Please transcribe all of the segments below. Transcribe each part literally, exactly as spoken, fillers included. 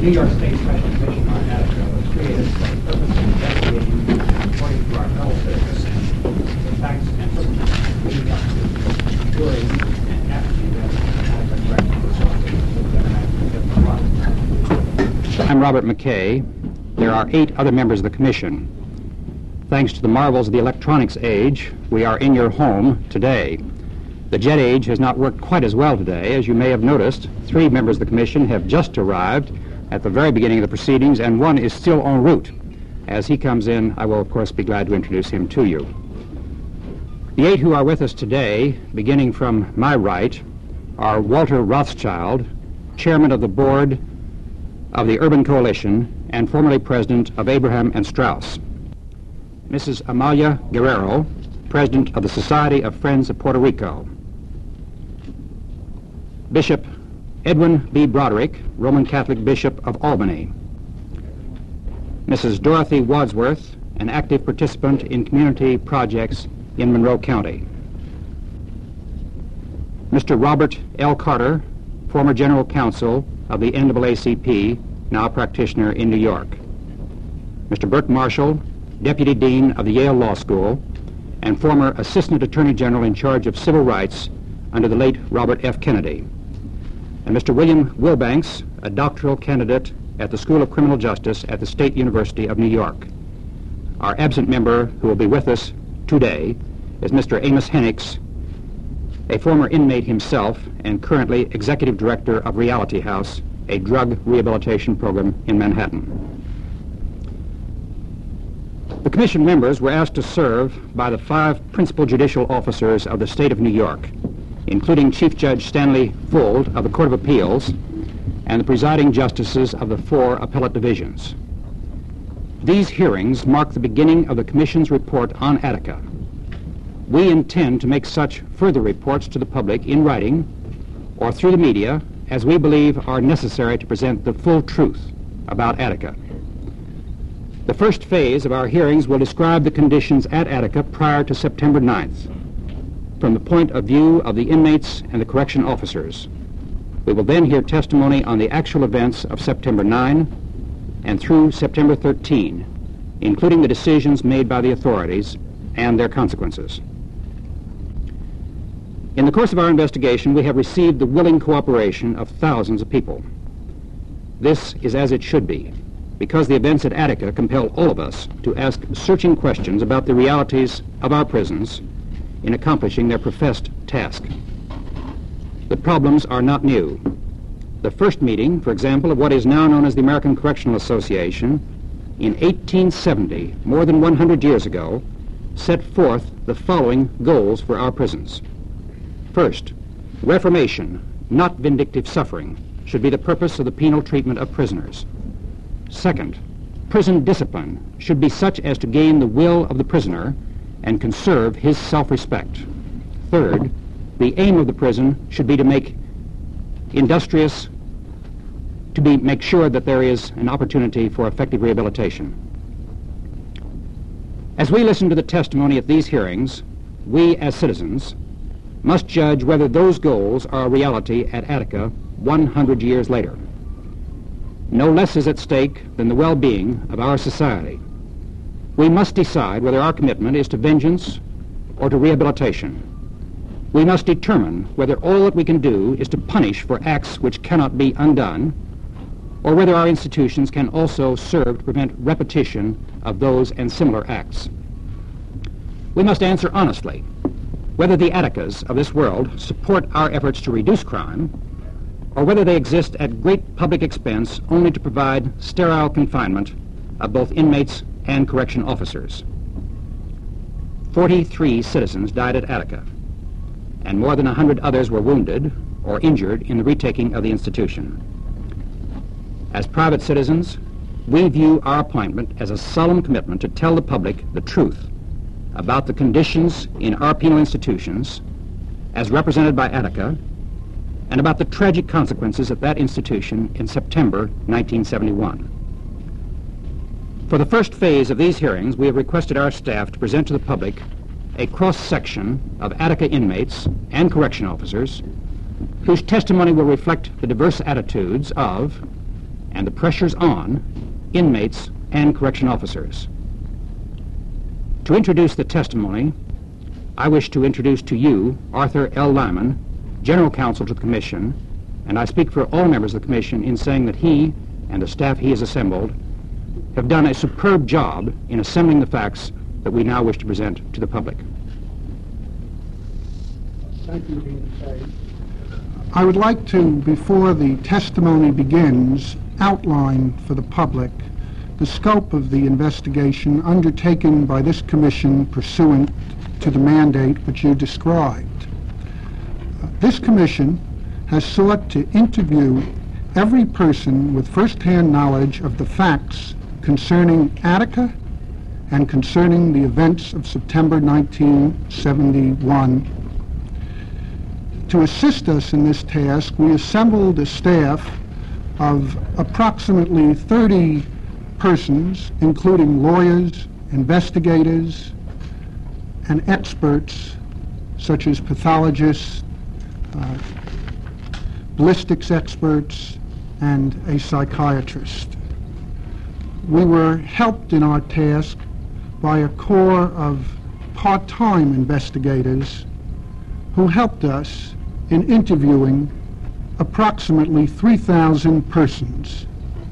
New York State Special Commission on Attica was created for the purpose of investigating and reporting to our fellow citizens the facts and circumstances leading up to, during, and after the events of Attica Correctional Facility with international. I'm Robert McKay. There are eight other members of the Commission. Thanks to the marvels of the electronics age, we are in your home today. The jet age has not worked quite as well today. As you may have noticed, three members of the Commission have just arrived at the very beginning of the proceedings, and one is still en route. As he comes in, I will, of course, be glad to introduce him to you. The eight who are with us today, beginning from my right, are Walter Rothschild, Chairman of the Board of the Urban Coalition and formerly President of Abraham and Straus. Missus Amalia Guerrero, President of the Society of Friends of Puerto Rico. Bishop Edwin B. Broderick, Roman Catholic Bishop of Albany. Missus Dorothy Wadsworth, an active participant in community projects in Monroe County. Mister Robert L. Carter, former General Counsel of the N double A C P, now practitioner in New York. Mister Burt Marshall, Deputy Dean of the Yale Law School and former Assistant Attorney General in charge of civil rights under the late Robert F. Kennedy. And Mister William Wilbanks, a doctoral candidate at the School of Criminal Justice at the State University of New York. Our absent member who will be with us today is Mister Amos Hennix, a former inmate himself and currently Executive Director of Reality House, a drug rehabilitation program in Manhattan. The Commission members were asked to serve by the five principal judicial officers of the state of New York, including Chief Judge Stanley Fuld of the Court of Appeals and the presiding justices of the four appellate divisions. These hearings mark the beginning of the Commission's report on Attica. We intend to make such further reports to the public in writing or through the media as we believe are necessary to present the full truth about Attica. The first phase of our hearings will describe the conditions at Attica prior to September ninth, from the point of view of the inmates and the correction officers. We will then hear testimony on the actual events of September ninth and through September thirteenth, including the decisions made by the authorities and their consequences. In the course of our investigation, we have received the willing cooperation of thousands of people. This is as it should be, because the events at Attica compel all of us to ask searching questions about the realities of our prisons in accomplishing their professed task. The problems are not new. The first meeting, for example, of what is now known as the American Correctional Association in eighteen seventy, more than one hundred years ago, set forth the following goals for our prisons. First, reformation, not vindictive suffering, should be the purpose of the penal treatment of prisoners. Second, prison discipline should be such as to gain the will of the prisoner and conserve his self-respect. Third, the aim of the prison should be to make industrious, to be make sure that there is an opportunity for effective rehabilitation. As we listen to the testimony at these hearings, we as citizens must judge whether those goals are a reality at Attica one hundred years later. No less is at stake than the well-being of our society. We must decide whether our commitment is to vengeance or to rehabilitation. We must determine whether all that we can do is to punish for acts which cannot be undone, or whether our institutions can also serve to prevent repetition of those and similar acts. We must answer honestly whether the Atticas of this world support our efforts to reduce crime, or whether they exist at great public expense only to provide sterile confinement of both inmates and correction officers. Forty-three citizens died at Attica, and more than a hundred others were wounded or injured in the retaking of the institution. As private citizens, we view our appointment as a solemn commitment to tell the public the truth about the conditions in our penal institutions as represented by Attica and about the tragic consequences of that institution in September nineteen seventy-one. For the first phase of these hearings, we have requested our staff to present to the public a cross-section of Attica inmates and correction officers whose testimony will reflect the diverse attitudes of and the pressures on inmates and correction officers. To introduce the testimony, I wish to introduce to you Arthur L. Lyman, General Counsel to the Commission, and I speak for all members of the Commission in saying that he and the staff he has assembled have done a superb job in assembling the facts that we now wish to present to the public. Thank you, Dean Say. I would like to, before the testimony begins, outline for the public the scope of the investigation undertaken by this commission pursuant to the mandate which you described. Uh, this commission has sought to interview every person with first-hand knowledge of the facts concerning Attica and concerning the events of September nineteen seventy-one. To assist us in this task, we assembled a staff of approximately thirty persons, including lawyers, investigators, and experts such as pathologists, uh, ballistics experts, and a psychiatrist. We were helped in our task by a corps of part-time investigators who helped us in interviewing approximately three thousand persons.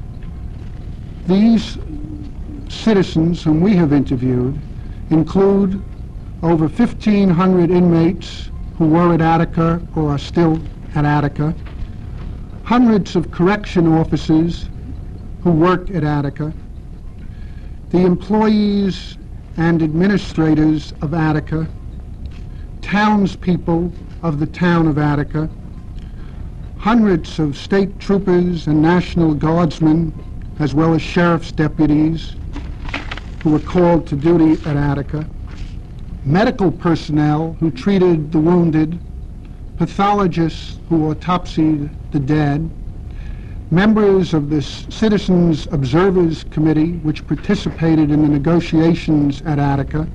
These citizens whom we have interviewed include over fifteen hundred inmates who were at Attica or are still at Attica, hundreds of correction officers who work at Attica, the employees and administrators of Attica, townspeople of the town of Attica, hundreds of state troopers and National Guardsmen, as well as sheriff's deputies who were called to duty at Attica, medical personnel who treated the wounded, pathologists who autopsied the dead, members of the Citizens Observers Committee which participated in the negotiations at Attica,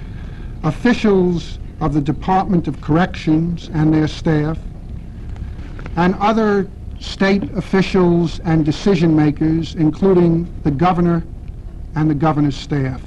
officials of the Department of Corrections and their staff, and other state officials and decision makers, including the governor and the governor's staff.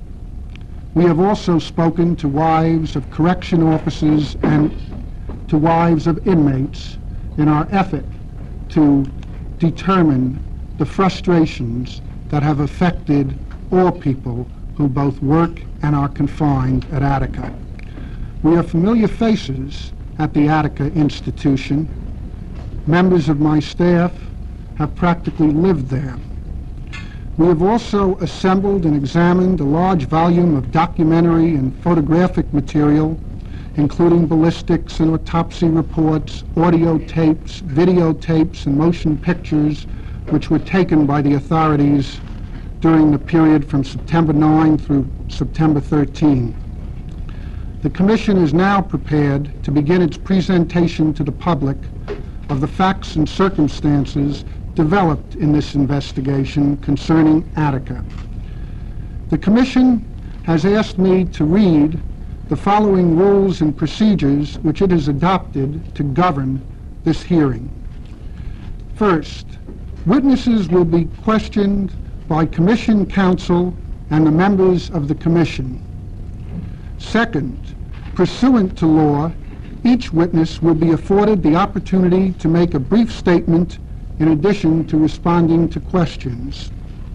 We have also spoken to wives of correction officers and to wives of inmates in our effort to determine the frustrations that have affected all people who both work and are confined at Attica. We are familiar faces at the Attica institution. Members of my staff have practically lived there. We have also assembled and examined a large volume of documentary and photographic material, including ballistics and autopsy reports, audio tapes, videotapes, and motion pictures, which were taken by the authorities during the period from September ninth through September thirteenth. The Commission is now prepared to begin its presentation to the public of the facts and circumstances developed in this investigation concerning Attica. The Commission has asked me to read the following rules and procedures which it has adopted to govern this hearing. First, witnesses will be questioned by Commission counsel and the members of the Commission. Second, pursuant to law, each witness will be afforded the opportunity to make a brief statement in addition to responding to questions.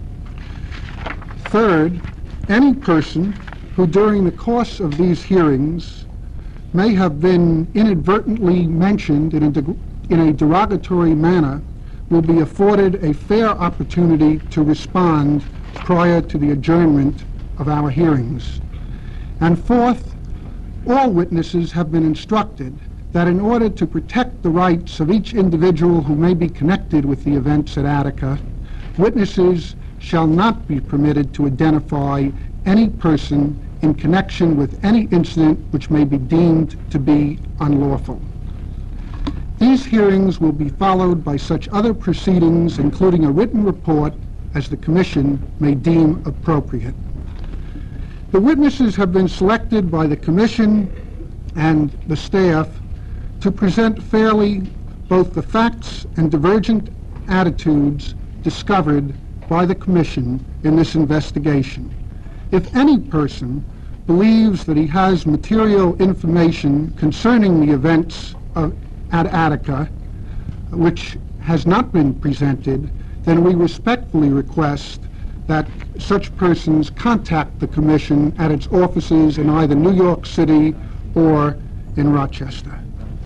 Third, any person who during the course of these hearings may have been inadvertently mentioned in a, de- in a derogatory manner will be afforded a fair opportunity to respond prior to the adjournment of our hearings. And fourth, all witnesses have been instructed that in order to protect the rights of each individual who may be connected with the events at Attica, witnesses shall not be permitted to identify any person in connection with any incident which may be deemed to be unlawful. These hearings will be followed by such other proceedings, including a written report, as the Commission may deem appropriate. The witnesses have been selected by the Commission and the staff to present fairly both the facts and divergent attitudes discovered by the Commission in this investigation. If any person believes that he has material information concerning the events of, at Attica, which has not been presented, then we respectfully request that such persons contact the Commission at its offices in either New York City or in Rochester.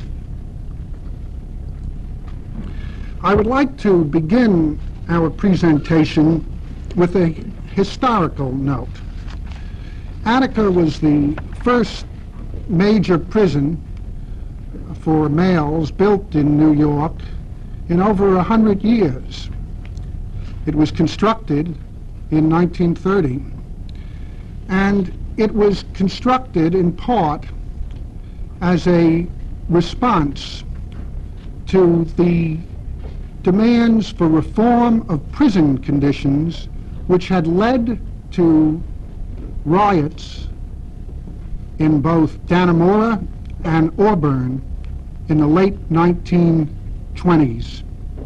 I would like to begin our presentation with a historical note. Attica was the first major prison for males built in New York in over a hundred years. It was constructed in nineteen thirty, and it was constructed in part as a response to the demands for reform of prison conditions which had led to riots in both Dannemora and Auburn in the late nineteen twenties.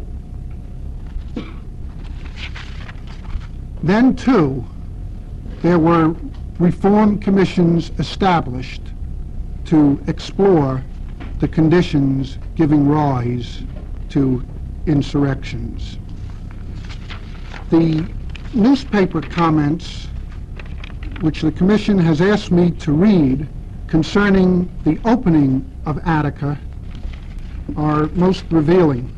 Then, too, there were reform commissions established to explore the conditions giving rise to insurrections. The newspaper comments which the Commission has asked me to read concerning the opening of Attica are most revealing.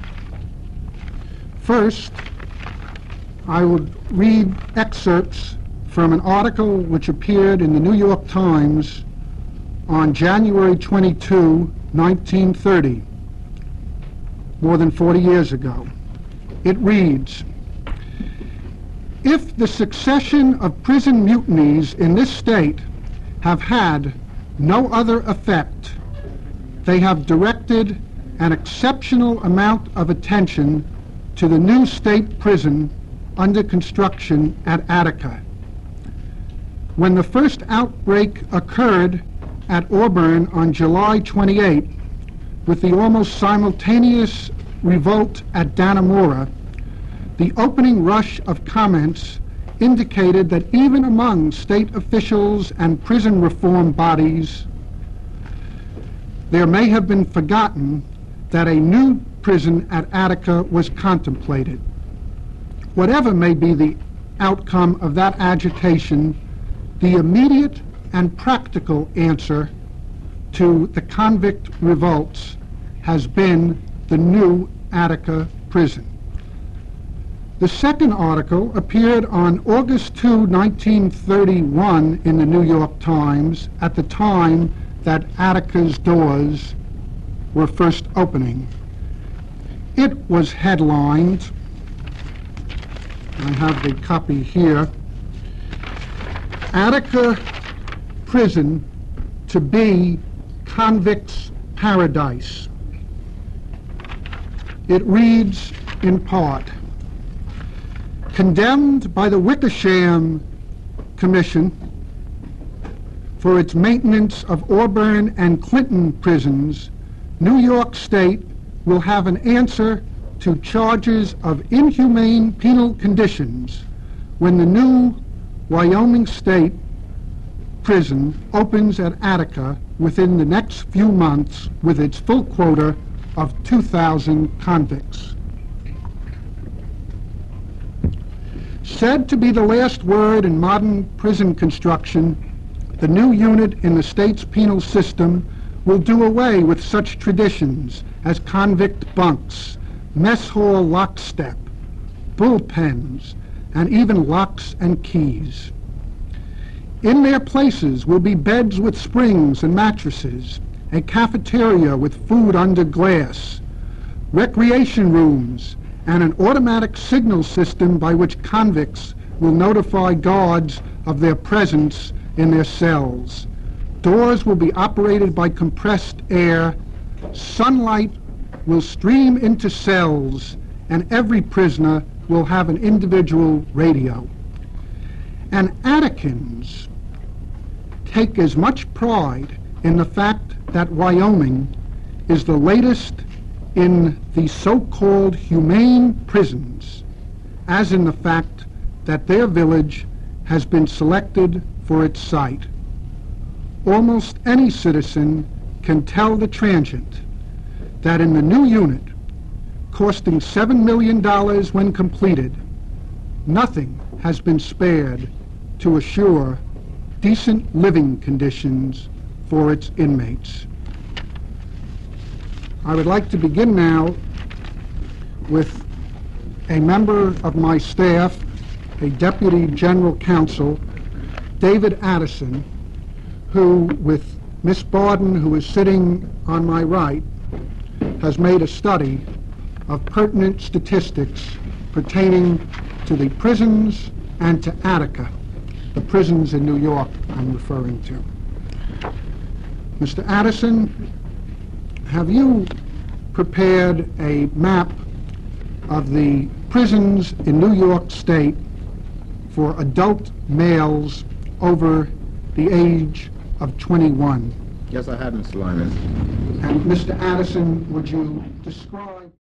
First, I would read excerpts from an article which appeared in the New York Times on January twenty-second, nineteen thirty, more than forty years ago. It reads, "If the succession of prison mutinies in this state have had no other effect, they have directed an exceptional amount of attention to the new state prison under construction at Attica. When the first outbreak occurred at Auburn on July twenty-eighth, with the almost simultaneous revolt at Dannemora, the opening rush of comments indicated that even among state officials and prison reform bodies, there may have been forgotten that a new prison at Attica was contemplated. Whatever may be the outcome of that agitation, the immediate and practical answer to the convict revolts has been the new Attica prison." The second article appeared on August second, nineteen thirty-one in the New York Times at the time that Attica's doors were first opening. It was headlined, I have the copy here, "Attica Prison to be Convicts' Paradise." It reads in part, "Condemned by the Wickersham Commission for its maintenance of Auburn and Clinton prisons, New York State will have an answer to charges of inhumane penal conditions when the new Wyoming State prison opens at Attica within the next few months with its full quota of two thousand convicts." Said to be the last word in modern prison construction, the new unit in the state's penal system will do away with such traditions as convict bunks, mess hall lockstep, bullpens, and even locks and keys. In their places will be beds with springs and mattresses, a cafeteria with food under glass, recreation rooms, and an automatic signal system by which convicts will notify guards of their presence in their cells. Doors will be operated by compressed air, sunlight will stream into cells, and every prisoner will have an individual radio. And Atticans take as much pride in the fact that Wyoming is the latest in the so-called humane prisons as in the fact that their village has been selected for its site. Almost any citizen can tell the transient that in the new unit, costing seven million dollars when completed, nothing has been spared to assure decent living conditions for its inmates. I would like to begin now with a member of my staff, a Deputy General Counsel, David Addison, who, with Miss Borden, who is sitting on my right, has made a study of pertinent statistics pertaining to the prisons and to Attica, the prisons in New York I'm referring to. Mister Addison, have you prepared a map of the prisons in New York State for adult males over the age of twenty-one? Yes, I have, Mister Lyman. And Mister Addison, would you describe...